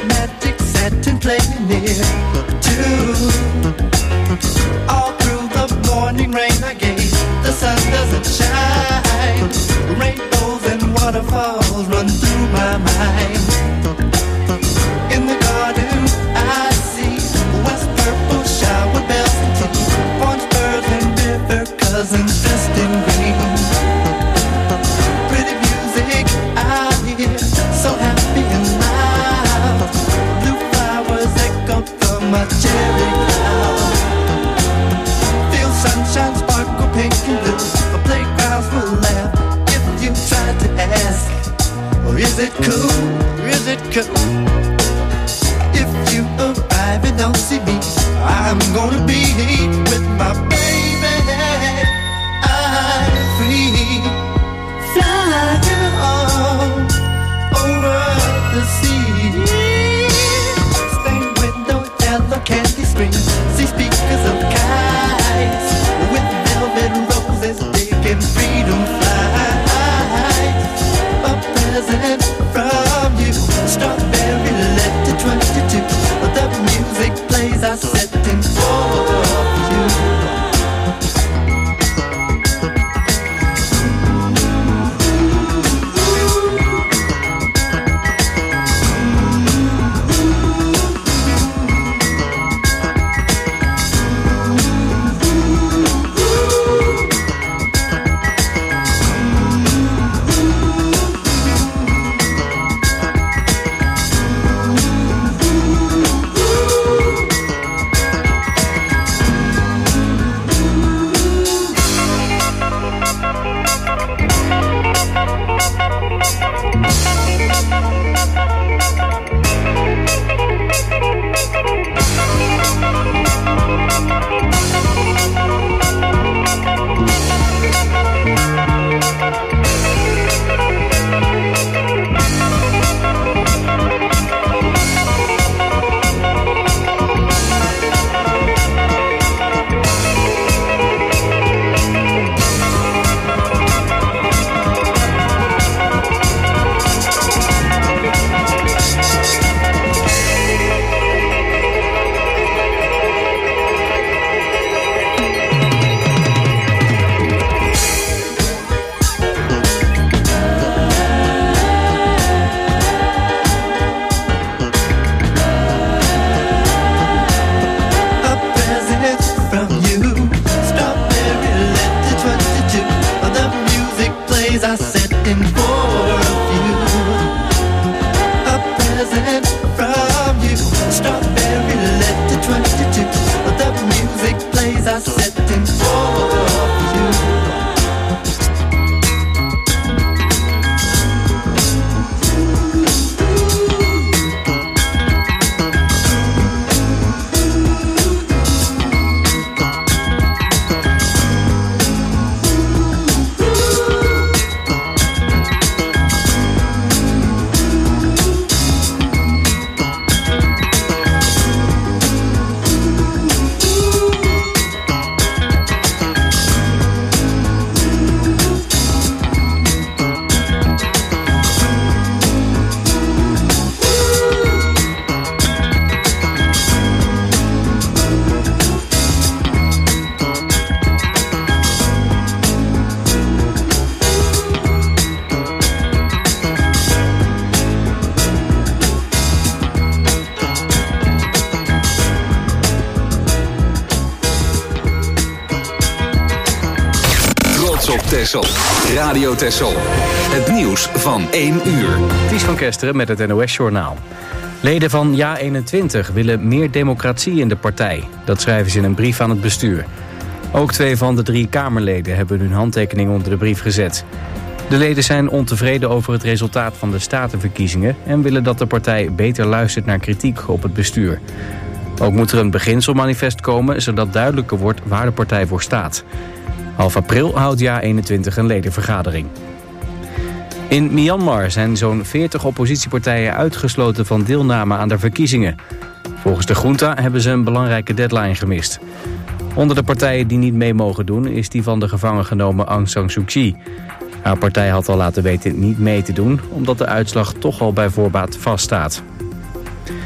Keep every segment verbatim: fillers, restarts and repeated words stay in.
magic satin playing near to. All through the morning rain I gave, the sun doesn't shine. Rainbows and waterfalls run through my mind. In the garden I see west purple shower bells and tea, orange birds and river cousins dressed in green. Pretty music I hear, so happy and loud. Blue flowers echo from my cherry cloud. Feel sunshine sparkle pink and blue. My playgrounds will laugh if you try to ask, or is it cool? Is it cool? If you arrive and don't see me, I'm gonna be with my baby. I'm free, flying all over the sea. Stained window, yellow candy screen, see speakers of kites with velvet roses, big and freedom flies. A present from you, strawberry letter twenty-two. The music plays, I set in for you. Texel. Radio Texel. Het nieuws van één uur. Ties van Kesteren met het N O S-journaal. Leden van Ja eenentwintig willen meer democratie in de partij. Dat schrijven ze in een brief aan het bestuur. Ook twee van de drie Kamerleden hebben hun handtekening onder de brief gezet. De leden zijn ontevreden over het resultaat van de statenverkiezingen en willen dat de partij beter luistert naar kritiek op het bestuur. Ook moet er een beginselmanifest komen, zodat duidelijker wordt waar de partij voor staat. Half april houdt Ja eenentwintig een ledenvergadering. In Myanmar zijn zo'n veertig oppositiepartijen uitgesloten van deelname aan de verkiezingen. Volgens de junta hebben ze een belangrijke deadline gemist. Onder de partijen die niet mee mogen doen is die van de gevangen genomen Aung San Suu Kyi. Haar partij had al laten weten niet mee te doen, omdat de uitslag toch al bij voorbaat vaststaat.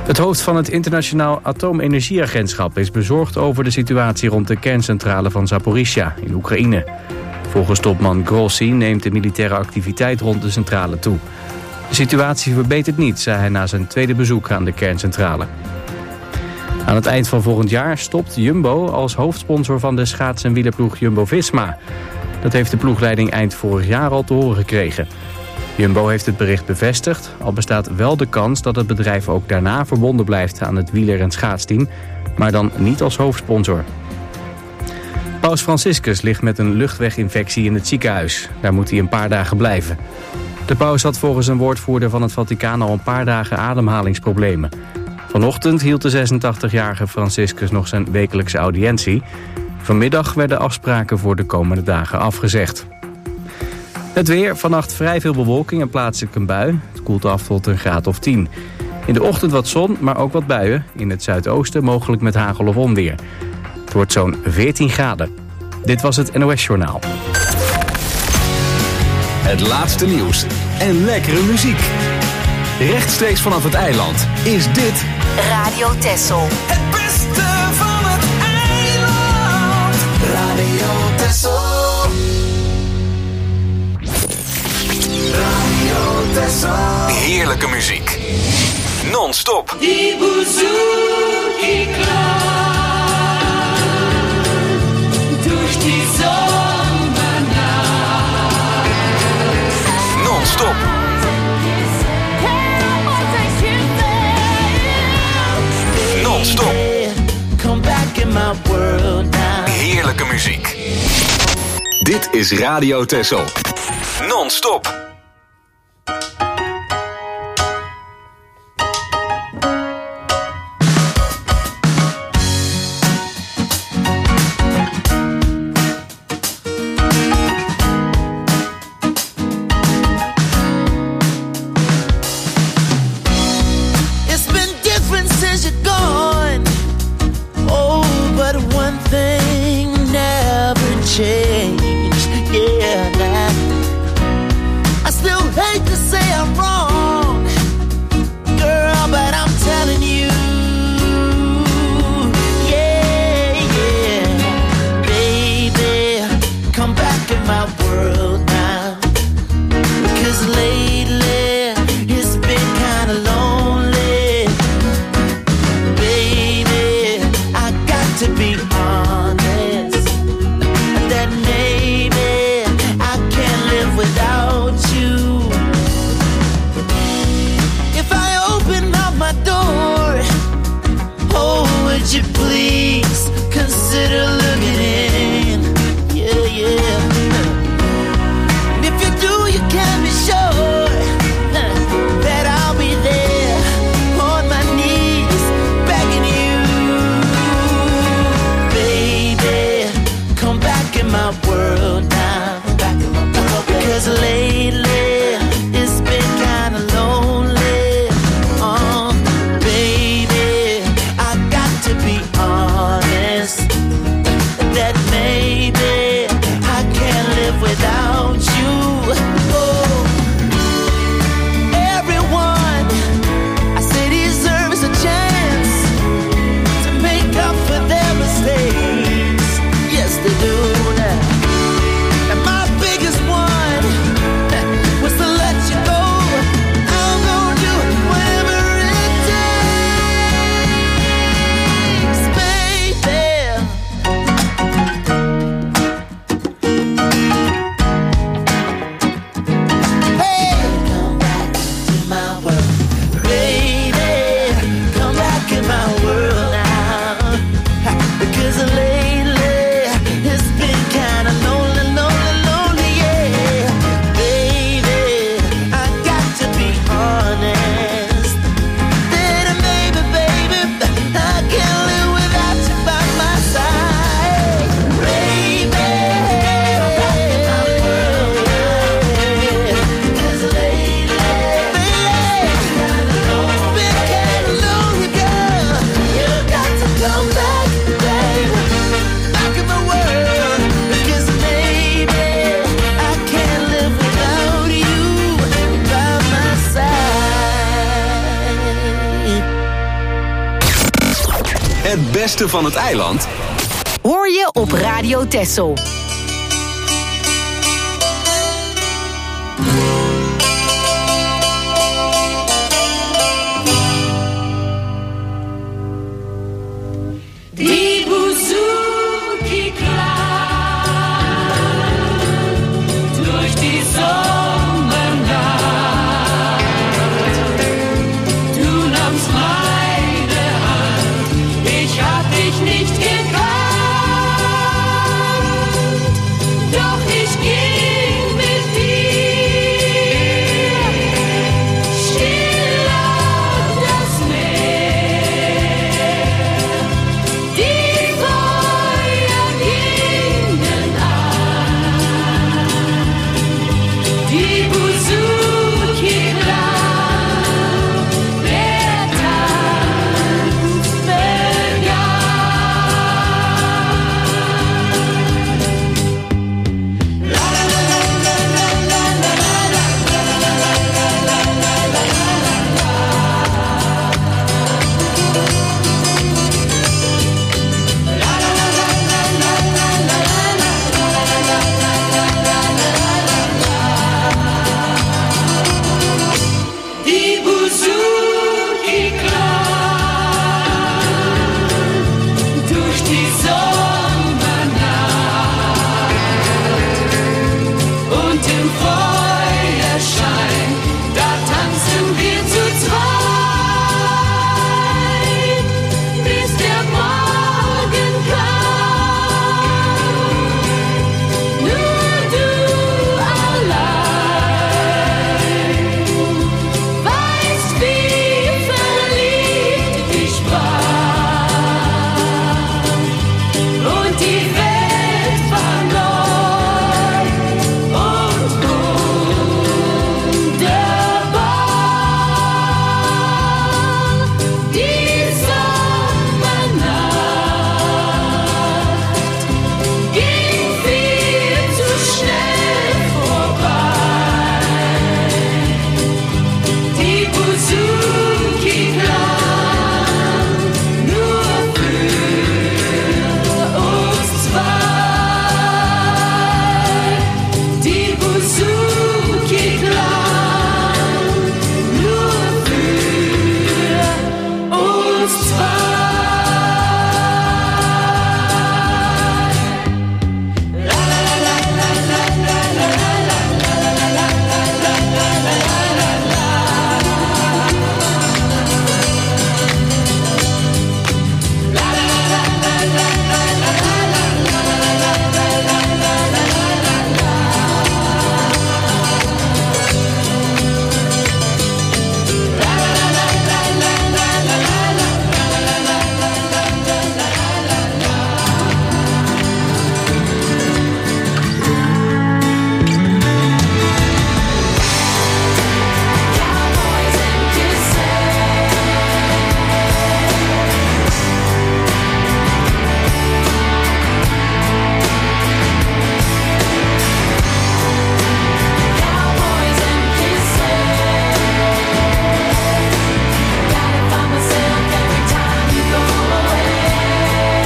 Het hoofd van het Internationaal Atoomenergieagentschap is bezorgd over de situatie rond de kerncentrale van Zaporizhzhia in Oekraïne. Volgens topman Grossi neemt de militaire activiteit rond de centrale toe. De situatie verbetert niet, zei hij na zijn tweede bezoek aan de kerncentrale. Aan het eind van volgend jaar stopt Jumbo als hoofdsponsor van de schaats- en wielerploeg Jumbo-Visma. Dat heeft de ploegleiding eind vorig jaar al te horen gekregen. Jumbo heeft het bericht bevestigd, al bestaat wel de kans dat het bedrijf ook daarna verbonden blijft aan het wieler- en schaatsteam, maar dan niet als hoofdsponsor. Paus Franciscus ligt met een luchtweginfectie in het ziekenhuis. Daar moet hij een paar dagen blijven. De paus had volgens een woordvoerder van het Vaticaan al een paar dagen ademhalingsproblemen. Vanochtend hield de zesentachtigjarige Franciscus nog zijn wekelijkse audiëntie. Vanmiddag werden afspraken voor de komende dagen afgezegd. Het weer, vannacht vrij veel bewolking en plaatselijk een bui. Het koelt af tot een graad of tien. In de ochtend wat zon, maar ook wat buien. In het zuidoosten mogelijk met hagel of onweer. Het wordt zo'n veertien graden. Dit was het N O S Journaal. Het laatste nieuws en lekkere muziek. Rechtstreeks vanaf het eiland is dit Radio Texel. Het beste van het eiland. Radio Texel. Radio Texel. heerlijke muziek. Non-stop. Die Bouzouki durch die Sommernacht. Non-stop. Non-stop. Come back in my world now. Heerlijke muziek. Dit is Radio Texel. Non-stop. Changed, yeah. I Het beste van het eiland hoor je op Radio Texel. Die Buzuki klar durch die Sommernacht. Du nahmst meine Hand, ich hab dich nicht gekannt, doch ich ging mit dir still auf das Meer. Die Feuer gingen an, die Buzuki klar, der Tanz begann. La la la la la la la la Die Buzuki klar durch die Sommernacht und im Feuerschein, da tanzen wir zu zweit, bis der Morgen kam. Nur du allein weißt, wie verliebt ich war. Und die Welt war neu und wunderbar. Die Sommernacht ging viel zu schnell vorbei. Die Buzuki klar, nur für uns zwei. Die Buzuki klar, nur für uns zwei. La la la la la la la la la Cowboys and kisses. Cowboys and kisses. Gotta find myself every time you go away.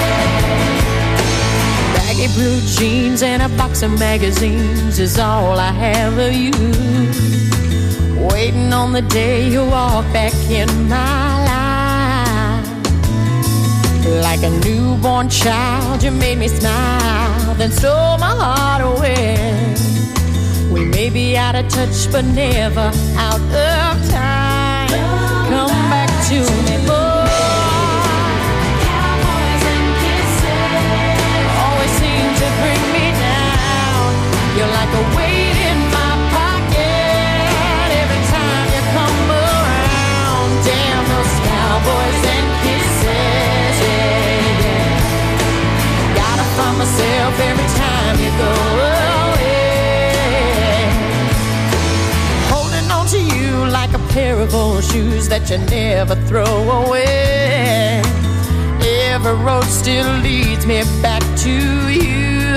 Baggy blue jeans and a box of magazines is all I have of you. Waiting on the day you walk back in my life. Like a newborn child, you made me smile, then stole my heart away. We may be out of touch, but never out of time. Come back to me, boy. Cowboys and kisses. Always seem to bring me down. You're like a weight in my pocket every time you come around. Damn those cowboys and kisses, yeah, yeah. Gotta find myself every time you go away. Holding on to you like a pair of old shoes that you never throw away. Every road still leads me back to you.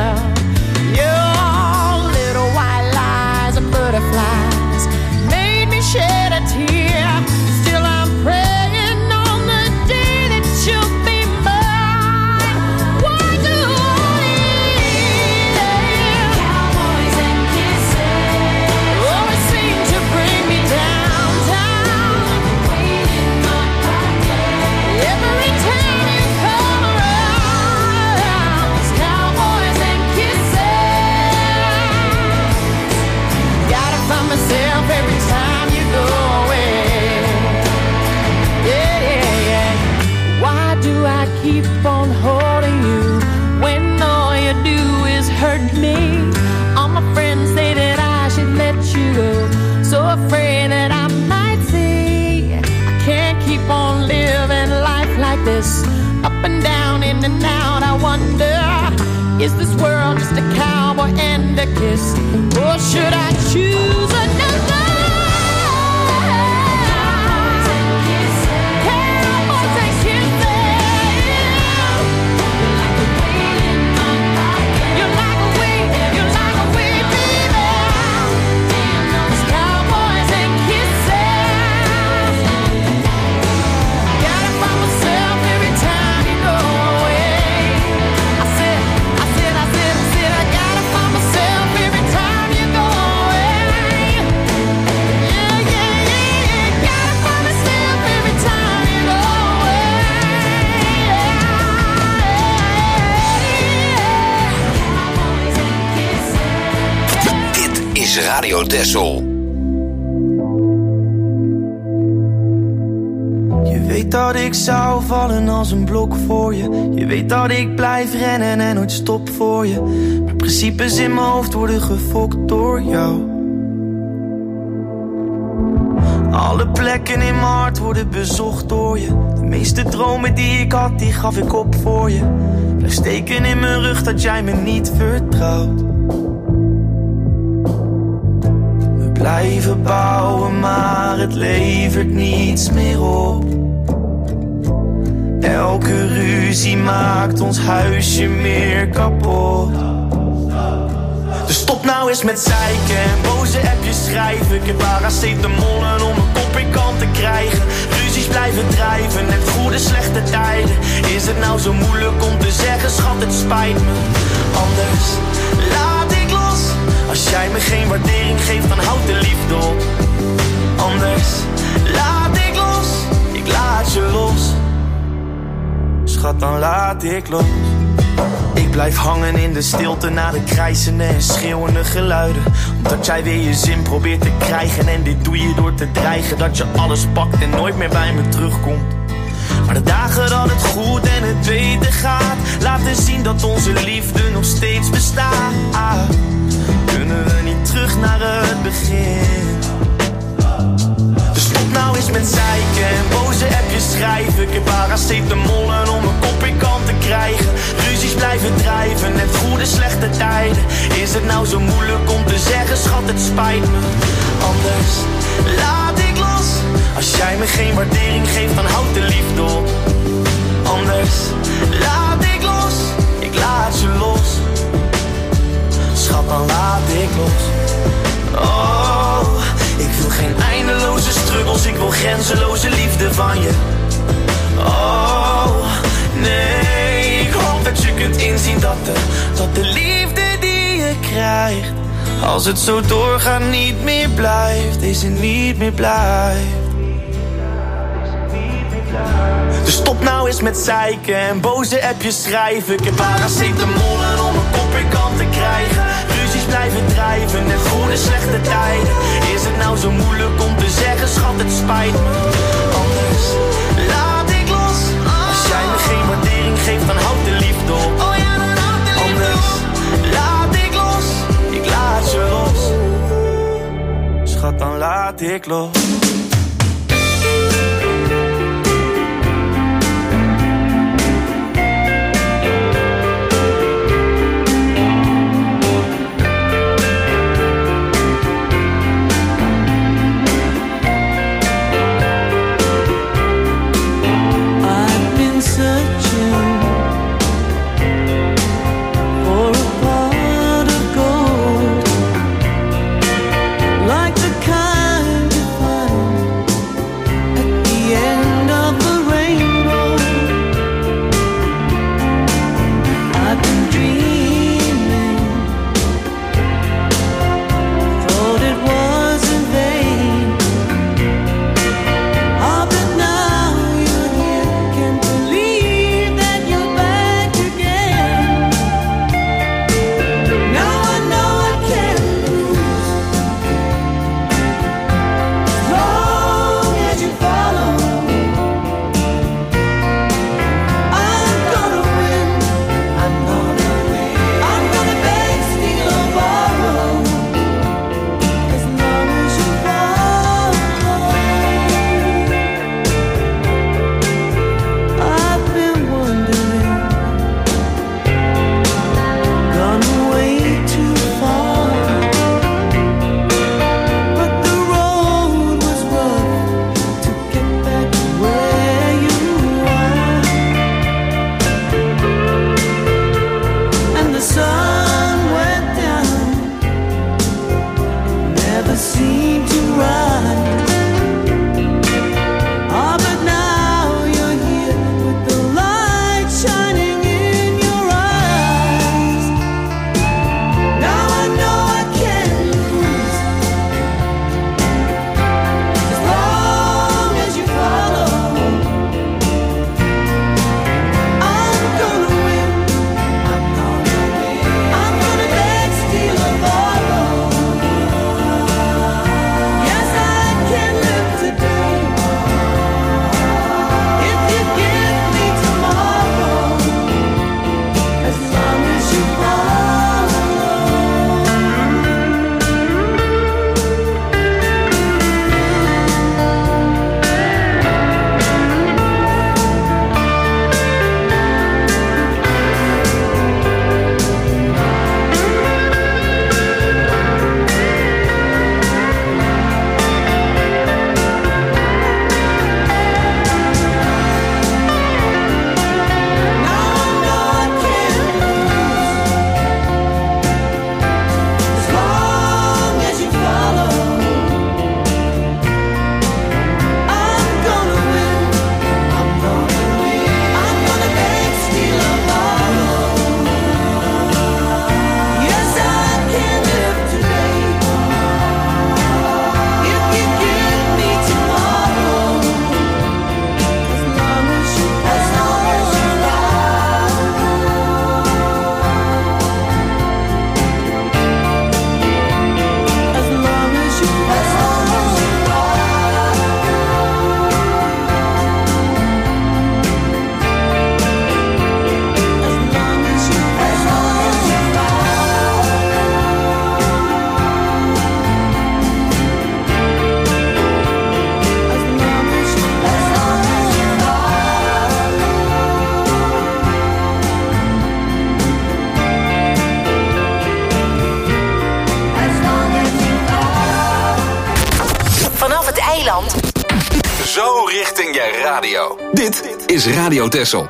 Your little white lies and butterflies made me shed a tear. Still I'm praying on the day that you this, up and down, in and out. I wonder, is this world just a cowboy and a kiss, or should I choose another? Radio Texel. Je weet dat ik zou vallen als een blok voor je. Je weet dat ik blijf rennen en nooit stop voor je. Maar principes in mijn hoofd worden gefokt door jou. Alle plekken in mijn hart worden bezocht door je. De meeste dromen die ik had, die gaf ik op voor je. Blijf steken in mijn rug dat jij me niet vertrouwt. Blijven bouwen, maar het levert niets meer op. Elke ruzie maakt ons huisje meer kapot. Dus stop nou eens met zeiken en boze appjes schrijven. Ik heb paracetamolen om mijn kop in kant te krijgen. Ruzies blijven drijven, net goede slechte tijden. Is het nou zo moeilijk om te zeggen, schat, het spijt me. Anders laat ik los. Als jij me geen waardering geeft, dan houd de liefde op. Anders laat ik los, ik laat je los. Schat, dan laat ik los. Ik blijf hangen in de stilte naar de krijzende en schreeuwende geluiden. Omdat jij weer je zin probeert te krijgen. En dit doe je door te dreigen dat je alles pakt en nooit meer bij me terugkomt. Maar de dagen dat het goed en het beter gaat, laten zien dat onze liefde nog steeds bestaat. Kunnen we niet terug naar het begin? Dus stop nou eens met zeiken en boze appjes schrijven. Ik heb paracetamolen om mijn kop in kant te krijgen. Ruzies blijven drijven, net goede slechte tijden. Is het nou zo moeilijk om te zeggen, schat, het spijt me. Anders laat ik los. Als jij me geen waardering geeft, dan houd de liefde op. Anders laat ik los, ik laat je los. Schat, dan laat ik los. Oh, ik wil geen eindeloze struggles, ik wil grenzeloze liefde van je. Oh, nee, ik hoop dat je kunt inzien dat de, dat de liefde die je krijgt, als het zo doorgaat, niet meer blijft. Deze niet meer blijft. Dus stop nou eens met zeiken en boze appjes schrijven. Ik heb paracetamolen om mijn kop in kant te krijgen. Ruzies blijven drijven, net goede slechte tijden. Is het nou zo moeilijk om te zeggen, schat, het spijt me. Anders laat ik los. Als jij me geen waardering geeft, dan houd de liefde op. Anders laat ik los, ik laat je los. Schat, dan laat ik los. Like the kind you find richting je radio. Dit is Radio Texel.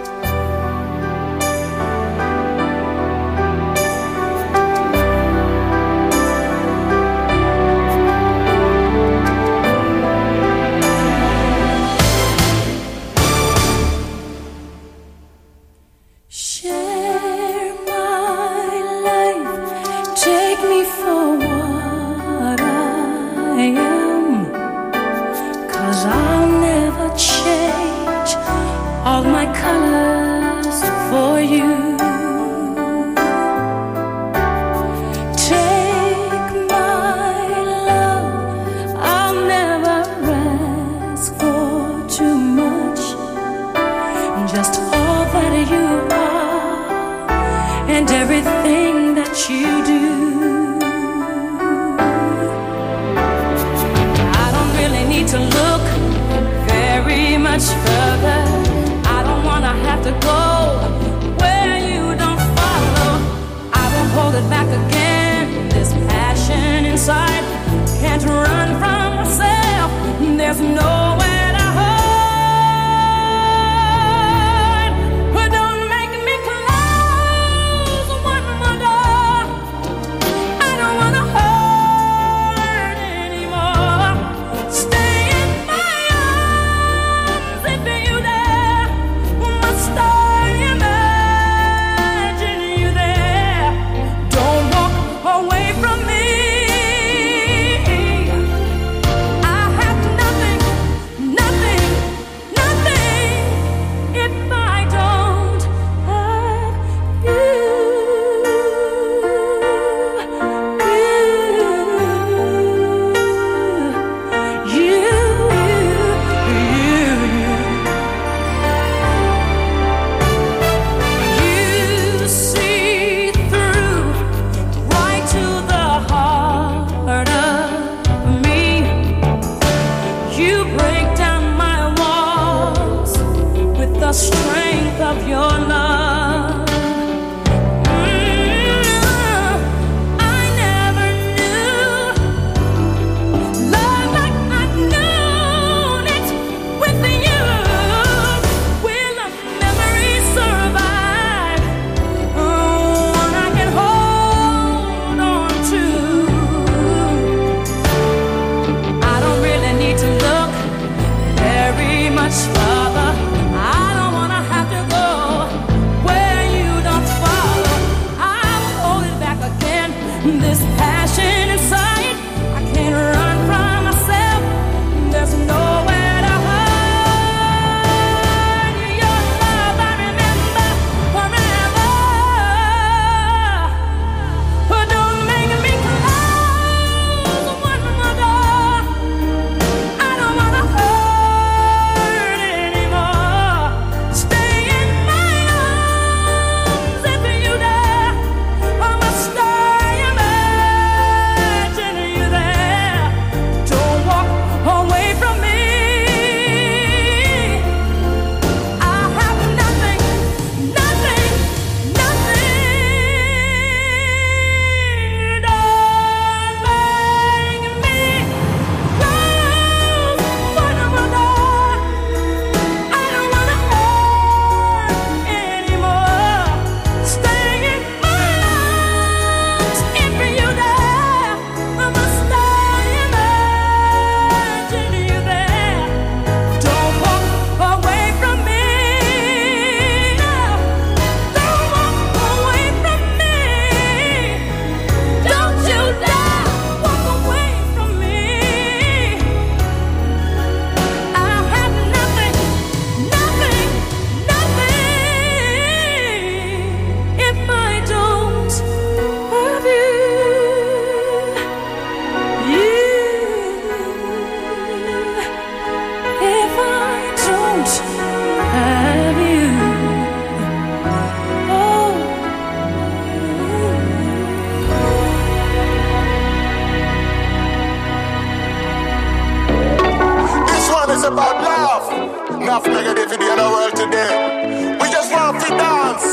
it's about love. Enough negativity in the world today. We just want to dance.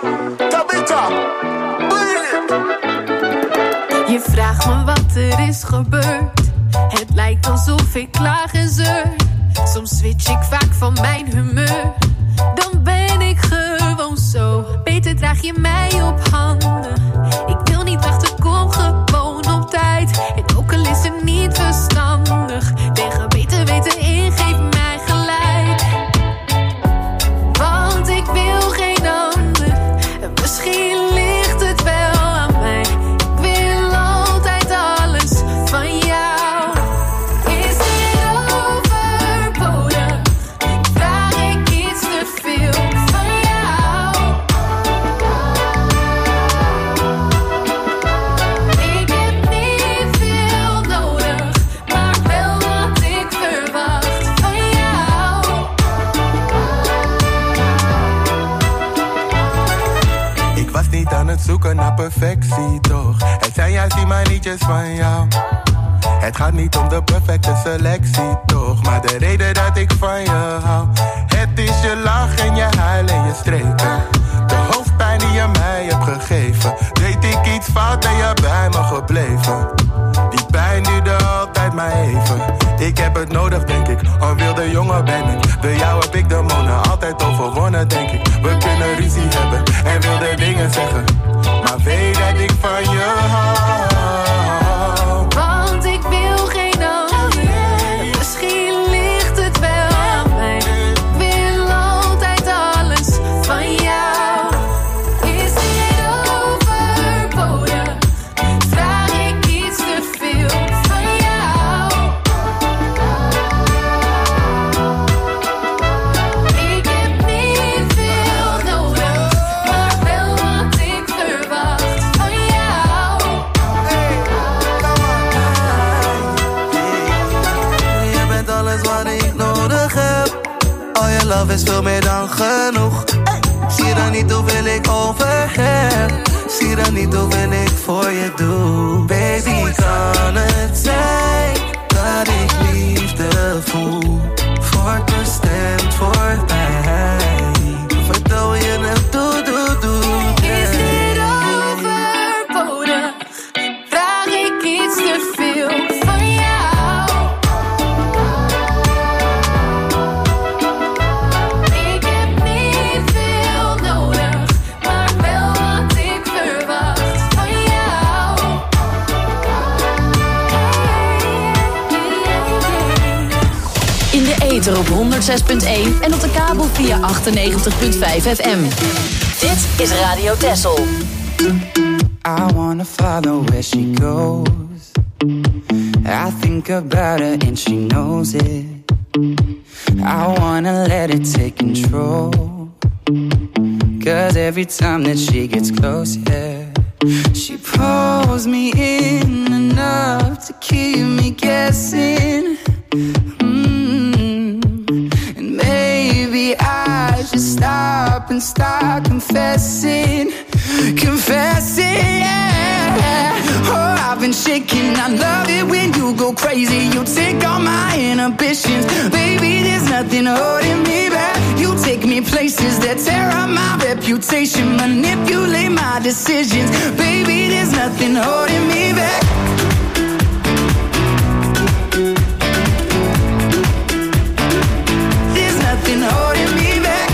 Tabita, bring it. Je vraagt me wat er is gebeurd. Het lijkt alsof ik klaag en zeur. Soms switch ik vaak van mijn humeur. Dan ben ik gewoon zo. Beter draag je mij op handen. Ik wil niet wachten, kom gewoon op tijd. En ook al is het niet verstandig. Tegen beter weten in, geef mij gelijk. Want ik wil geen ander. En misschien ligt het wel aan mij. Ik wil altijd alles van jou. Is dit overbodig? Vraag ik iets te veel van jou? Ik heb niet veel nodig, maar wel wat ik verwacht van jou. Ik was niet aan het zoeken naar perfectie, toch? Het zijn juist die manietjes van jou. Het gaat niet om de perfecte selectie, toch? Maar de reden dat ik van je hou. Het is je lach en je huil en je streken. De hoofdpijn die je mij hebt gegeven. Deed ik iets fout, ben je bij me gebleven. Die pijn duurde altijd maar even. Ik heb het nodig, denk ik. Een wilde jongen ben ik. Door jou heb ik de monen altijd overwonnen, denk ik. We kunnen ruzie hebben en wilde dingen zeggen. Maar weet dat ik van je hou. Want ik wil geen ander. Misschien ligt het wel aan mij. Ik wil altijd alles van jou. Is dit overbodig? Vraag ik iets te veel van jou? Ik heb niet veel nodig, maar wel wat ik verwacht van jou. Je bent alles wat ik nodig heb. Al je love is veel meer dan genoeg. Zie dan niet hoeveel ik over heb. Zie dan niet hoeveel ik voor je doe. Baby, kan het zijn dat ik liefde voel? Wordt bestemd voor mij. Vertel je het, doe, doe, doe. Is dit overbodig? Vraag ik iets te veel van jou? Ik heb niet veel nodig, maar wel wat ik verwacht van jou. In de ether op honderd zes punt één en op de kabel via achtennegentig punt vijf F M. Dit is Radio Texel. I wanna follow where she goes. I think about her and she knows it. I wanna let it take control. Cause every time that she gets close, yeah, she pulls me in enough to keep me guessing. Mm. And maybe I should stop and start confessing. Confessing, yeah. Oh, I've been shaking. I love it when you go crazy. You take all my inhibitions. Baby, there's nothing holding me back. You take me places that tear up my reputation. Manipulate my decisions. Baby, there's nothing holding me back. There's nothing holding me back.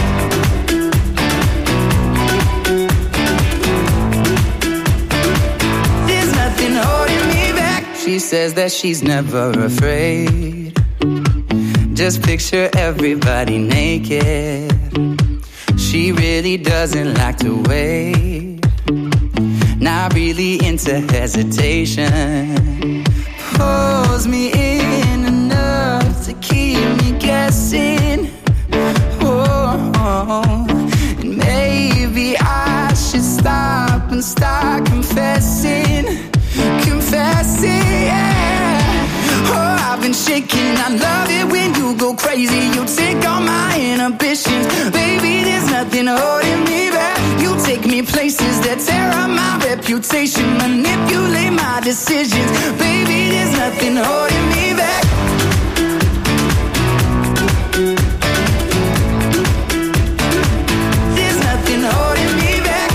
There's nothing holding me back. She says that she's never afraid. Just picture everybody naked. She really doesn't like to wait. Not really into hesitation. Pulls me in enough to keep me guessing. Oh, oh. And maybe I should stop and start confessing. Confessing, yeah. Oh, I've been shaking. I love it when you go crazy. You take all my inhibitions. Baby, there's nothing holding me back. You take me places that tear up my reputation. Manipulate my decisions. Baby, there's nothing holding me back. There's nothing holding me back.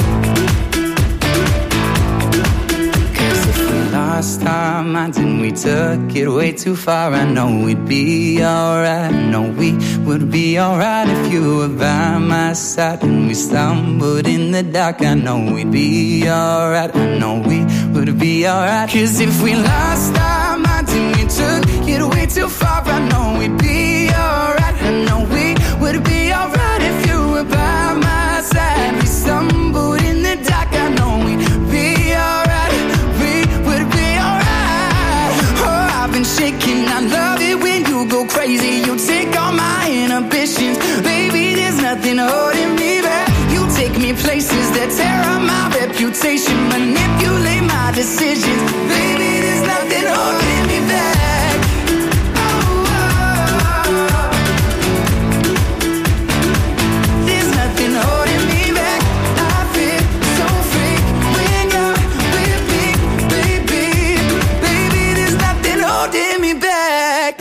Cause if we lost our minds and we took took it way too far. I know we'd be alright. I know we would be alright if you were by my side. And we stumbled in the dark. I know we'd be alright. I know we would be alright. Cause if we lost our minds and we took it way too far, I know we'd be alright. I know we would be alright if you were by my side. We stumbled in the dark. I know we'd be alright. We would be alright. Oh, I've been shaking. I love it when you go crazy. You take all my inhibitions. Baby, there's nothing holding me back. You take me places that tear up my reputation, manipulate my decisions. Baby, there's nothing holding me back. Oh, oh, oh. There's nothing holding me back. I feel so free when you're with me, baby. Baby, there's nothing holding me back.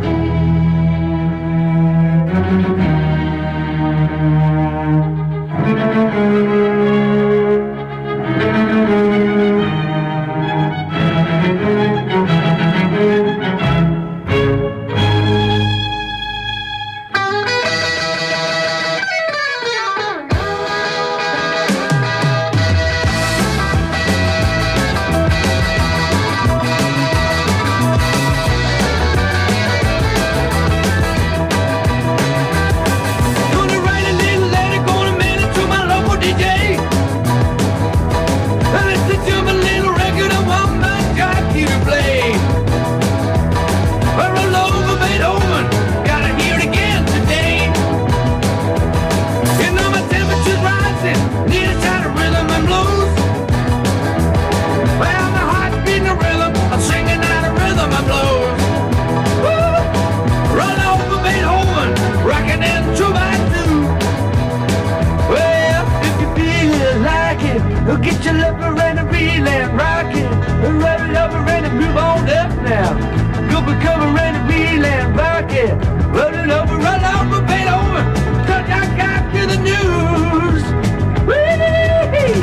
Get your lover and a reel and rock it. Rub it over and a move on up now. Go become a and a reel and rock it. Roll it over, roll over, Beethoven. Cause I got you the news. Whee!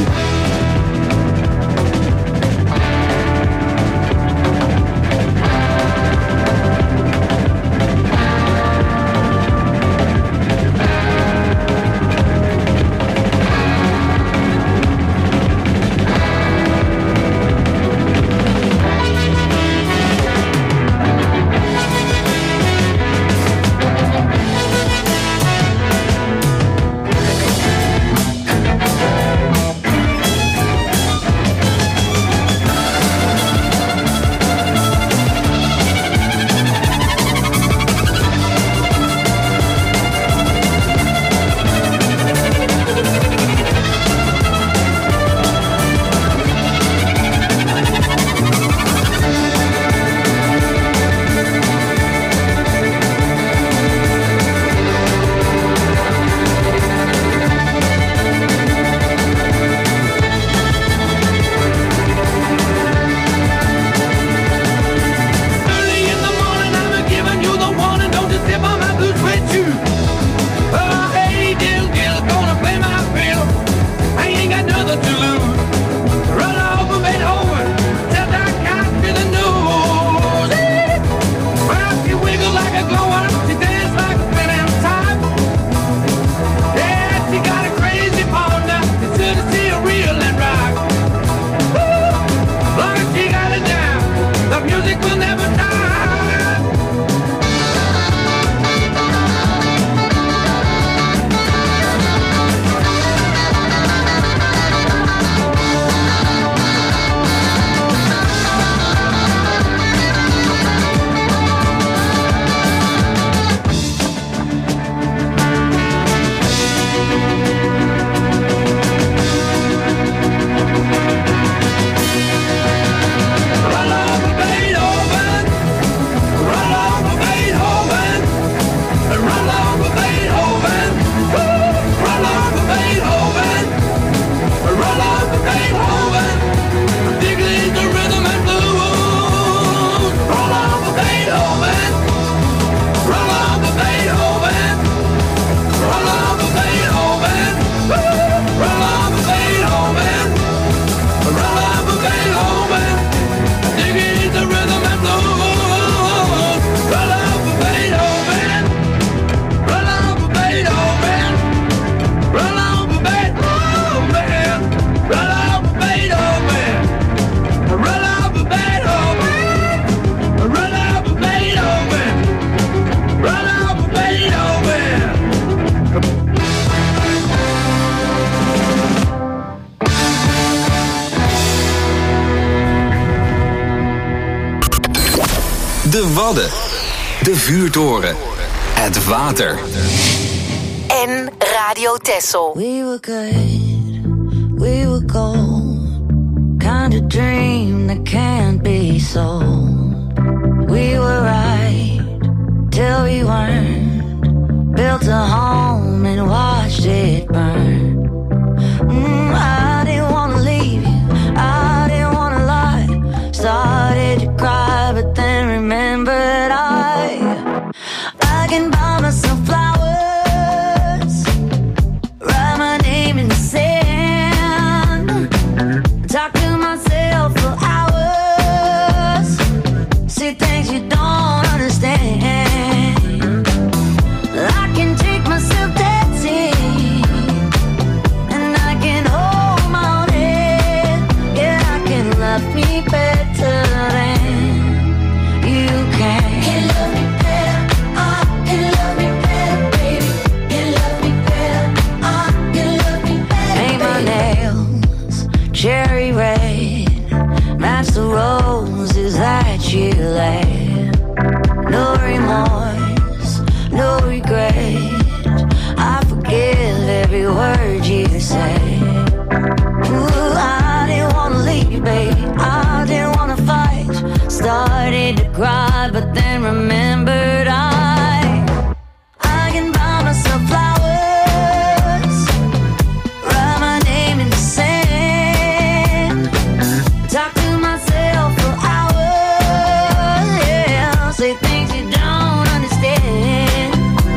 Wadden. De vuurtoren. Het water. En Radio Texel. We were good, we were gold. Kind of dream that can't be sold. We were right till we weren't. Built a home and watched it burn. Mm, I didn't wanna leave you, I didn't wanna lie. Started to cry, but then remembered I I can buy myself flowers, write my name in the sand, talk to myself for hours, see things you don't understand. I can take myself dancing, and I can hold my own head. Yeah, I can love me better than you can. Can love me better, I can love me better, baby. Can love me better, I can love me better. Paint my nails cherry red, match the roses that you laid. No remorse, no regret. I forgive every word you say. Ooh, I didn't wanna leave you, baby. I didn't wanna fight. Started to cry, but then remembered I I can buy myself flowers, write my name in the sand, talk to myself for hours, yeah, say things you don't understand.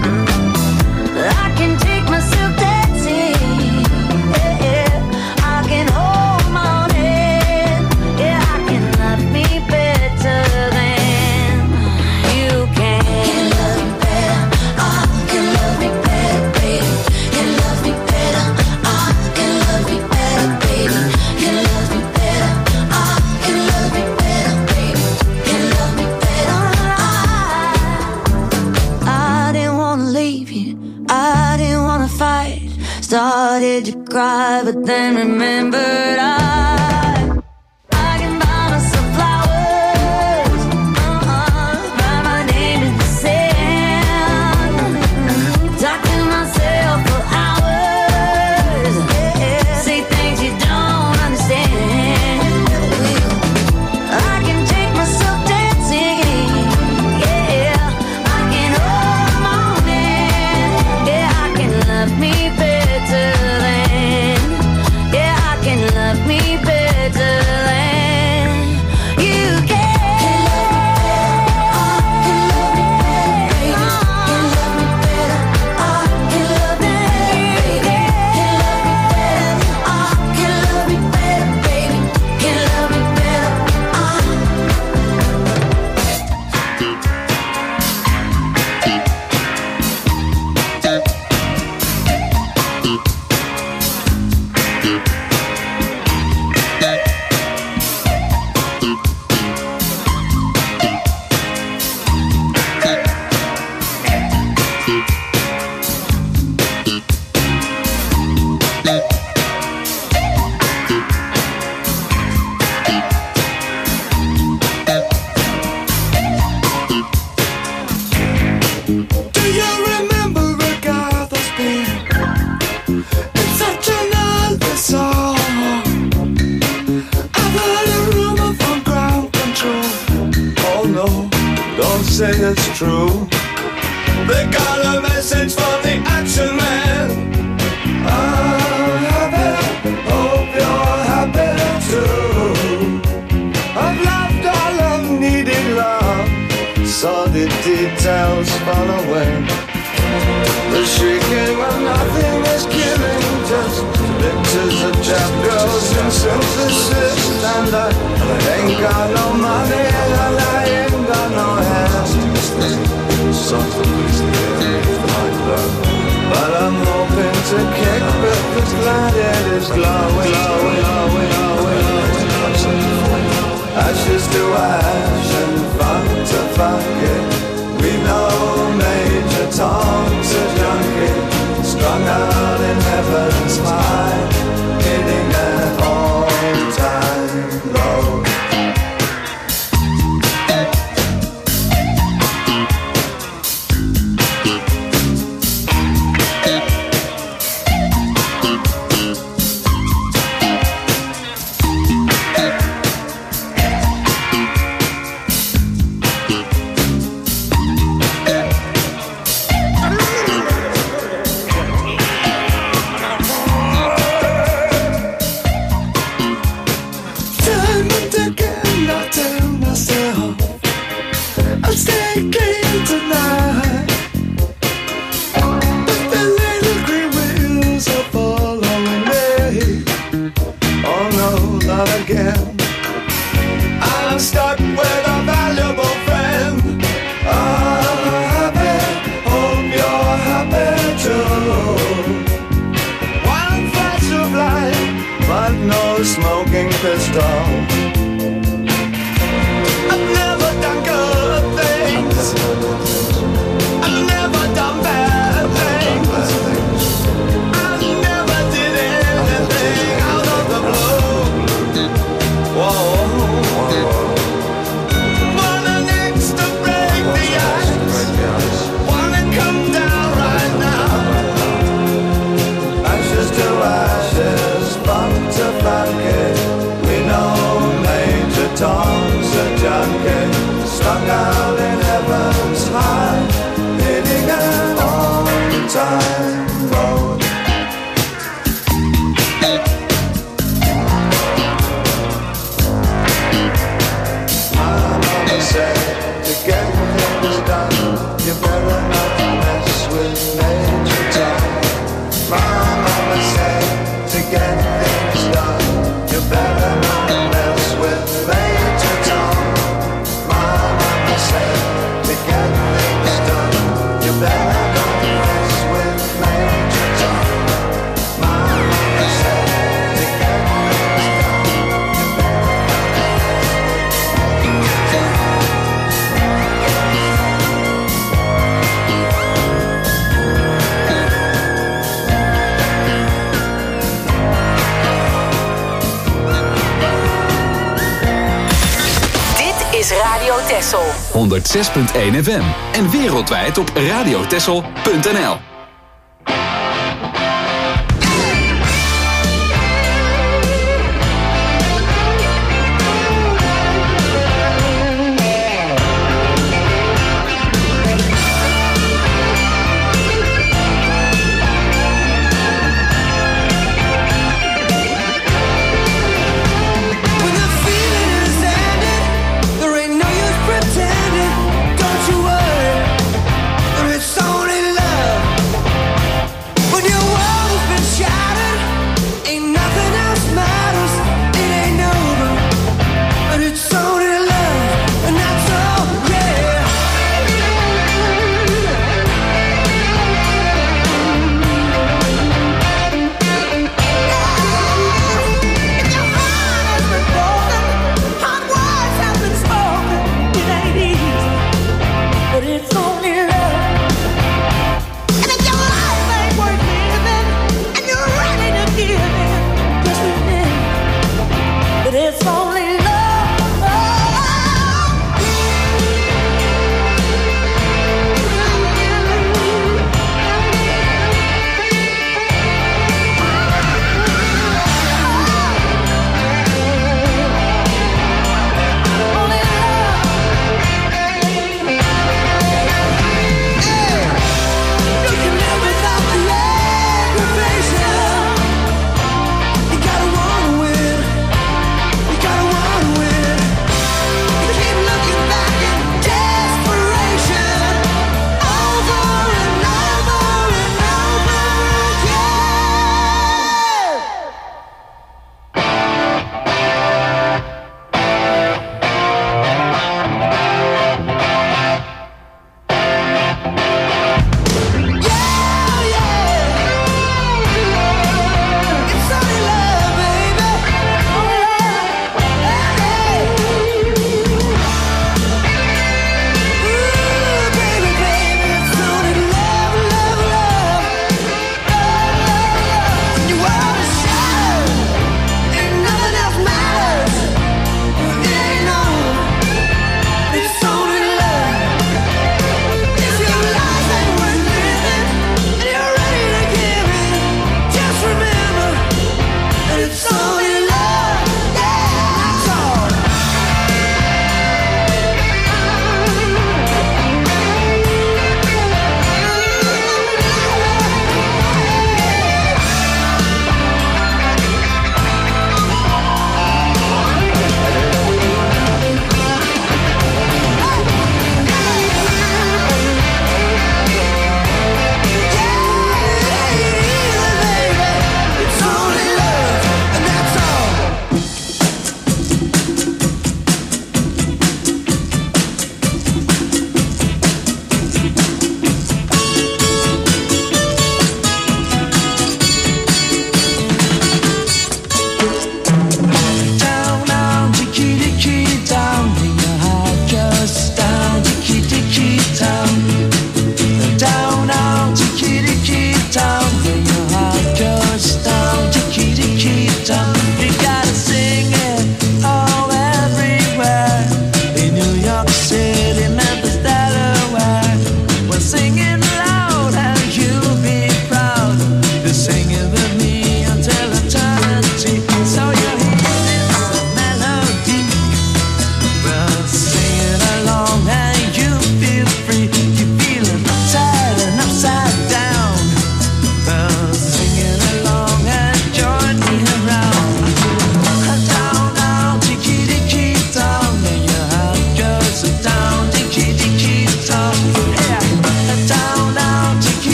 I can take myself dancing, yeah, yeah. I can hold my own head, yeah, I can love me better than you can. Can love me better, I can love me better, baby. Can love me better, I can love me better, baby. Can love me better, I can love me better, baby. Can love me better, I I didn't wanna leave you, I didn't wanna fight. Started to cry, but then remembered I I can buy myself flowers, uh-uh, write my name in the sand, talk to myself for hours, yeah, say things you don't understand. I can take myself dancing, yeah, I can hold my own hand, yeah, I can love me better than, yeah, I can love me better than you can. Can love me better, I can love me better, baby. Can love me better, I can love me Do you remember Regatha's beer? It's such an Elvis song. I've heard a rumor from ground control. Oh no, don't say it's true. They got a message from the Action Man. I'm happy, hope you're happy too. I've loved all I've needed love, saw the details fall away. The shrieking when nothing is killing, just pictures of chap girls and synthesis. And I ain't got no money and I ain't got no hands. But I'm hoping to kick back this glad it is glowing, glowing, glowing, glowing. Ashes to ash and funk to funk it. We know Major Tom's a junkie, strung out in heaven's high, hitting an all-time low. came tonight. But the little green wheels are following me. Oh no, not again. I'm stuck with a valuable friend. I'm happy, hope you're happy too. One flash of light, but no smoking pistol. I've never done good things. I've never done bad things. I never did anything out of the blue. Whoa. Wanna next to break the ice. Wanna come down right now. Ashes to ashes, funk to funky. We know Major Tom's a junkie. Stuck out in heaven's high, hitting an all-time road. My mama said, to get things done, you better not mess with Major Tom. My mama said, to get things done, you better not mess with Major Tom. My mama said, to get things done, you better not mess with Major Tom. My mama said, to get things done, you better Dit is Radio Texel. honderdzes punt één F M en wereldwijd op radiotexel punt n l. When the feeling is ended, there ain't no use pretending. Don't you worry, there is only love.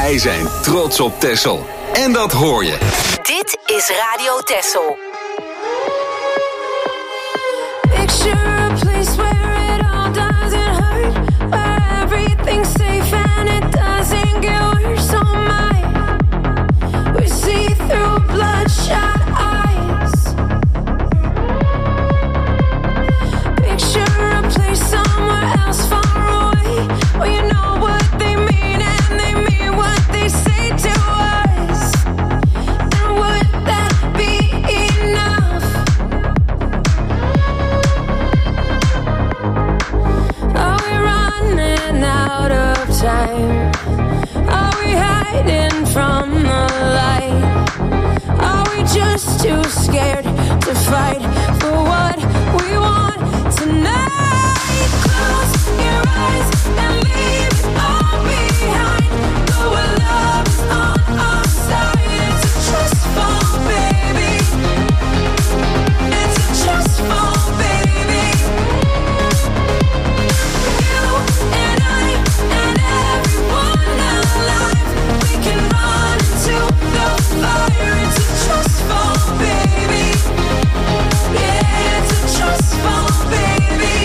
Wij zijn trots op Texel. En dat hoor je. Dit is Radio Texel. Picture a place where it all doesn't hurt, where everything's safe and it doesn't get worse. Oh my, we see through bloodshot eyes. Picture a place somewhere else far away, where you know what they mean and they mean what they say to us. And would that be enough? Are we running out of time? Are we hiding from the light? Are we just too scared to fight for what we want tonight? Close your eyes and leave it all behind. Go where love is on our side. It's a trust fall, baby. It's a trust fall, baby. You and I and everyone alive, we can run into the fire. It's a trust fall, baby. Yeah, it's a trust fall, baby.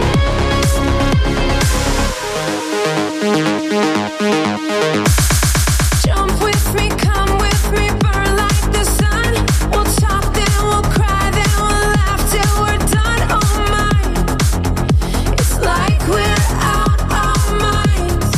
Jump with me, come with me, burn like the sun. We'll talk, then we'll cry, then we'll laugh till we're done. Oh my, it's like we're out our minds.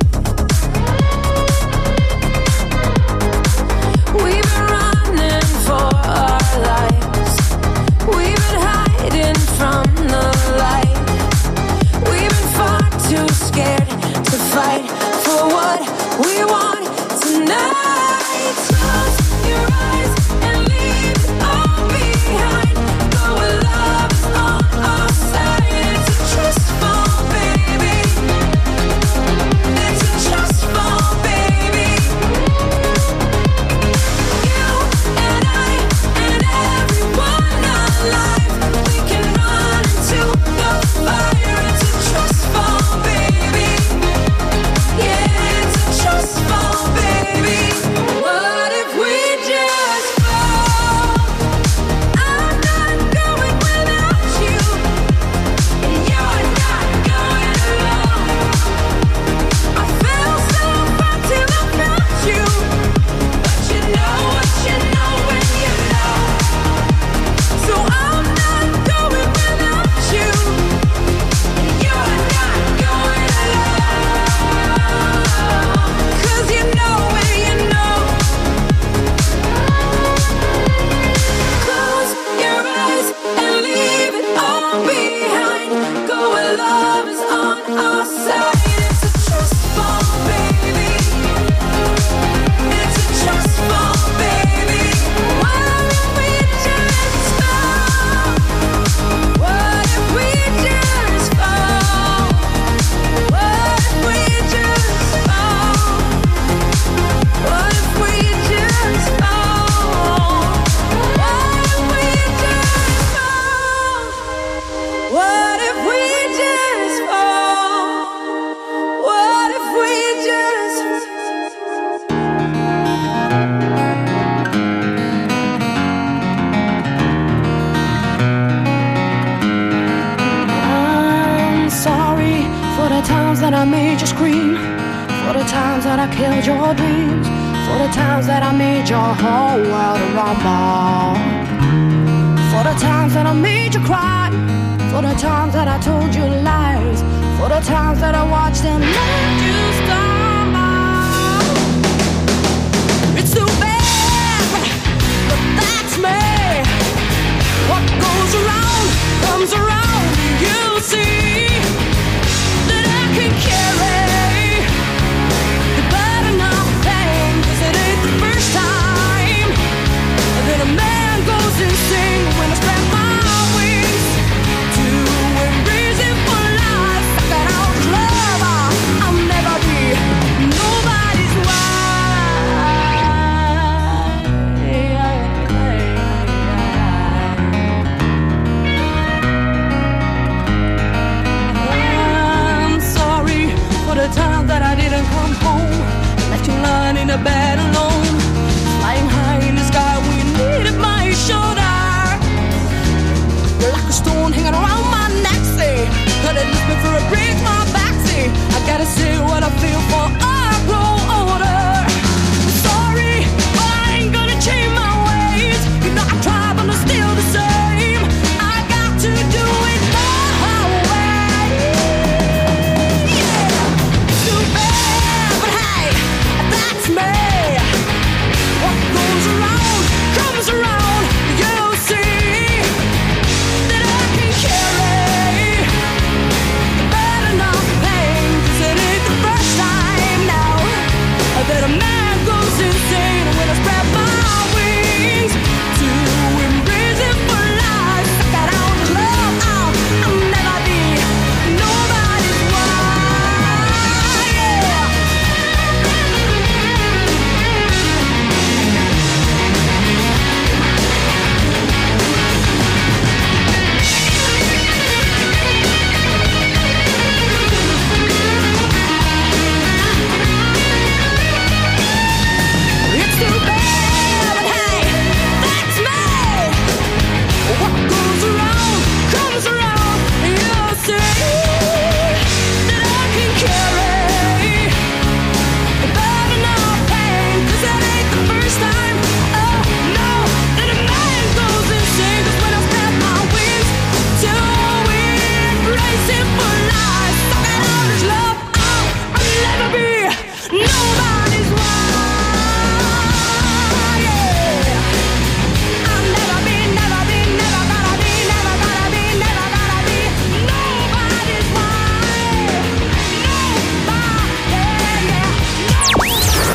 We've been running for our lives. We've been hiding from the light. We've been far too scared to fight for what we want tonight. Close your eyes and leave it all behind. Go where love is on our side. It's a trust fall, baby. It's a trust fall, baby. You and I and everyone alive, we can run into the fire. It's a trust fall, baby. Yeah, it's a trust fall, baby. What if we just fall? I'm not going without you, and you're not going alone. I fell so far till I found you, but you know what you know when you know. So I'm not going without you, and you're not going alone. 'Cause you know when you know. Close your eyes and leave it all behind. Go where love is on our side. It's a trust fall, baby. It's a trust fall, baby. What if we just fall? What if we just fall? What if we just fall? What if we just fall? What if we just fall? What if we just fall? What if we just I'm sorry for the times that I made you scream, for the times that I killed your dreams, for the times that I made your whole world rumble, for the times that I made you cry, for the times that I told you lies, for the times that I watched and let you stumble. It's too bad, but that's me. What goes around comes around. You see that I can carry the burden of pain, 'cause it ain't the first time that a man goes insane. When I spread my wings to embrace it for life, I got out of love. I'm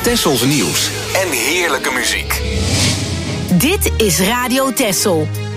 Tessels nieuws en heerlijke muziek. Dit is Radio Tessel.